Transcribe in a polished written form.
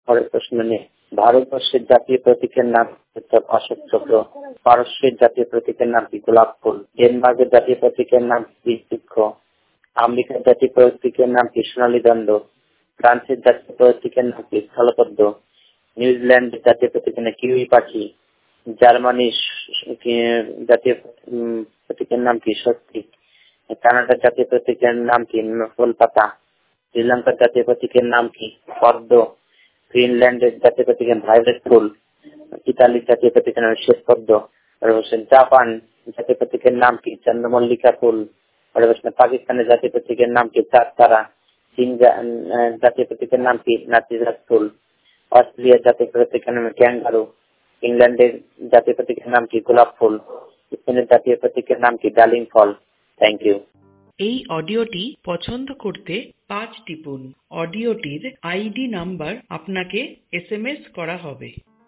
পরের প্রশ্ন নিয়ে, ভারতবর্ষের জাতীয় প্রতীকের নাম অশোক চক্র, পারস্যের জাতীয় প্রতীকের নাম কি গোলাপ ফুল, ডেনমার্কের জাতীয় প্রতীকের নাম কি বৃক্ষ, আমেরিকার জাতীয় প্রতীকের নাম কি সোনালী দণ্ড, ফ্রান্সের জাতীয় প্রতীকের নাম কি স্থলপদ্ম, নিউজিল্যান্ডের জাতীয় প্রতীকের নাম কিউই পাখি, জার্মানির জাতীয় প্রতীকের নাম কি স্বস্তিক, কানাডার জাতীয় প্রতীকের নাম কি ফুল পাতা, শ্রীলঙ্কার জাতীয় প্রতীকের নাম কি পদ্ম, ফিনল্যান্ডের জাতীয় প্রতীকের ভায়োলেট ফুল, ইতালির জাতীয় প্রতীকের নাম শ্বেতপদ্ম, জাপান জাতীয় প্রতীকের নাম কি চন্দ্রমল্লিকা ফুল, পাকিস্তানের জাতীয় প্রতীকের নাম কি চাঁদ তারা, চীন জাতীয় প্রতীকের নাম কি নাতিজাত ফুল, অস্ট্রেলিয়ার জাতীয় প্রতীকের নাম ক্যাঙ্গারু, ইংল্যান্ডের জাতীয় প্রতীকের নাম কি গোলাপ ফুল, স্পেনের জাতীয় প্রতীকের নাম কি ডালিম ফল। Thank you. এই অডিওটি পছন্দ করতে 5 টিপুন। অডিওটির আইডি নাম্বার আপনাকে SMS করা হবে।